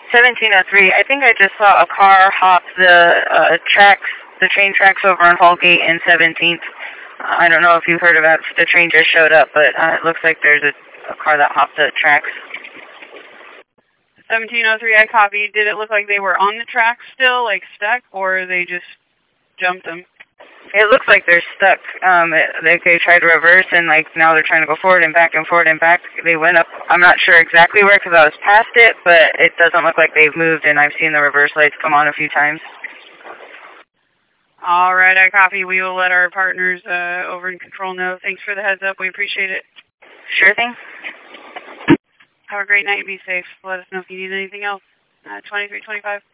1703. I think I just saw a car hop the train tracks over on Hallgate and 17th. I don't know if you've heard about it. The train just showed up, but it looks like there's a car that hopped the tracks. 1703, I copied. Did it look like they were on the tracks still, like stuck, or they just jumped them? It looks like they're stuck. They tried to reverse, and now they're trying to go forward and back and forward and back. They went up. I'm not sure exactly where because I was past it, but it doesn't look like they've moved, and I've seen the reverse lights come on a few times. All right, I copy. We will let our partners over in control know. Thanks for the heads up. We appreciate it. Sure thing. Have a great night. Be safe. Let us know if you need anything else. 2325.